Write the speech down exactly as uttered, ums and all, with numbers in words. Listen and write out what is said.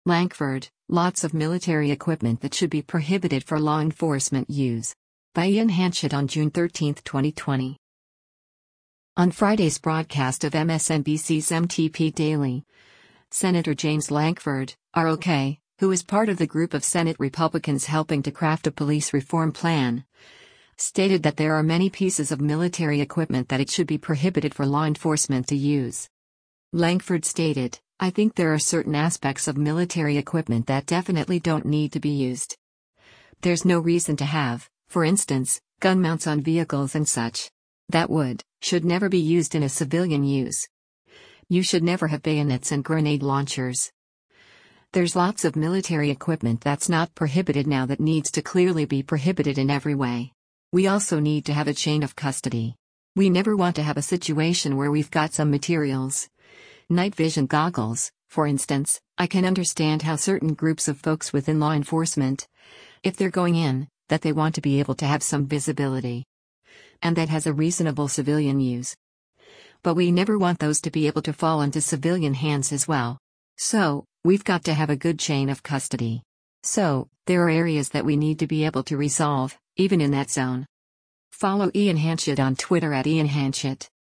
Langford, lots of military equipment that should be prohibited for law enforcement use. By Ian Hanchett on June thirteenth, twenty twenty. On Friday's broadcast of M S N B C's M T P Daily, Senator James Lankford, R O K, who is part of the group of Senate Republicans helping to craft a police reform plan, stated that there are many pieces of military equipment that it should be prohibited for law enforcement to use. Lankford stated, "I think there are certain aspects of military equipment that definitely don't need to be used. There's no reason to have, for instance, gun mounts on vehicles and such. That would, should never be used in a civilian use. You should never have bayonets and grenade launchers. There's lots of military equipment that's not prohibited now that needs to clearly be prohibited in every way. We also need to have a chain of custody. We never want to have a situation where we've got some materials. Night vision goggles, for instance. I can understand how certain groups of folks within law enforcement, if they're going in, that they want to be able to have some visibility. And that has a reasonable civilian use. But we never want those to be able to fall into civilian hands as well. So, we've got to have a good chain of custody. So, there are areas that we need to be able to resolve, even in that zone." Follow Ian Hanchett on Twitter at Ian Hanchett.